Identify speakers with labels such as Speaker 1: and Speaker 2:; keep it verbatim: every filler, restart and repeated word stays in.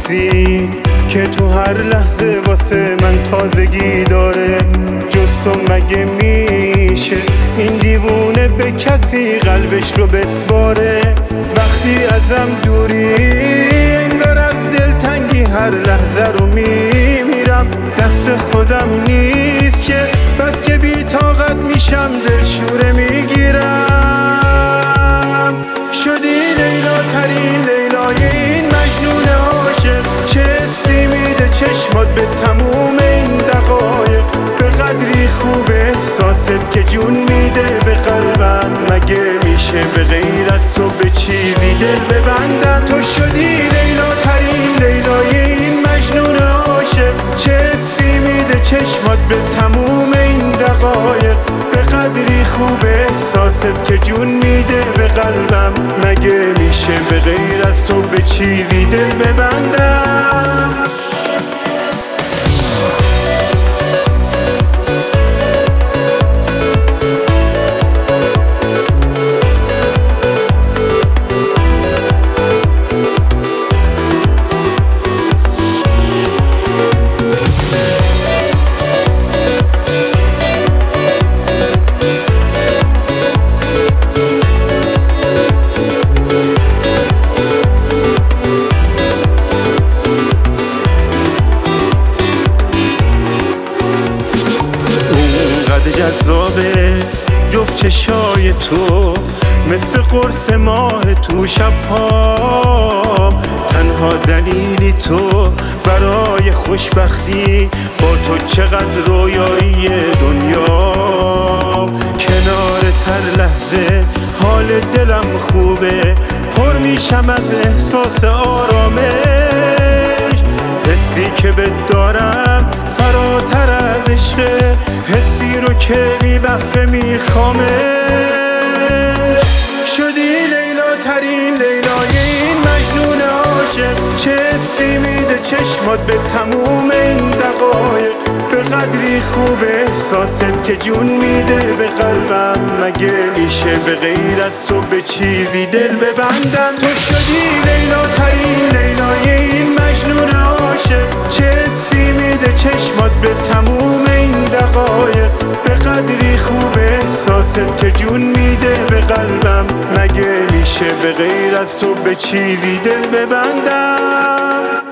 Speaker 1: حسی که تو هر لحظه واسه من تازگی داره. جز تو مگه میشه این دیوونه به کسی قلبش رو بسپاره؟ وقتی ازم دوری انگار از دلتنگی هر لحظه رو میمیرم. دست خودم نیست که بس که بی طاقت میشم دلشوره میگیرم. شدی لیلا ترین لیلای این مجنون عاشق، چه حسی میده چشمات به تموم این دقایق. به قدری خوب احساست که جون میده به قلبم. مگه میشه به غیر از تو به چیزی دل ببندم؟ تو شدی لیلا ترین لیلای این مجنون عاشق، چه حسی میده چشمات به تموم این دقایق. به قدری خوب احساست که جون میده به قلبم. مگه میشه به غیر از تو به چیزی دل ببندم؟ جذابه جفت چشای تو مثل قرص ماه تو شب‌هام. تنها دلیلی تو برای خوشبختی، با تو چقدر رویایی دنیا. کنارت هر لحظه حال دلم خوبه، پر میشم از احساس آرامش. حسی که بهت دارم فراتر از عشقه، حسی رو که بی وقفه میخوامش. شدی لیلا ترین لیلای این مجنون عاشق، چه حسی میده چشمات به تموم این دقایق. به قدری خوب احساست که جون میده به قلبم. مگه میشه به غیر از تو به چیزی دل ببندم؟ تو شدی لیلا ترین لیلای این مجنون عاشق، چه حسی میده چشمات به تموم این دقایق. به قدری خوب احساست که جون میده به قلبم. مگه میشه به غیر از تو به چیزی دل ببندم؟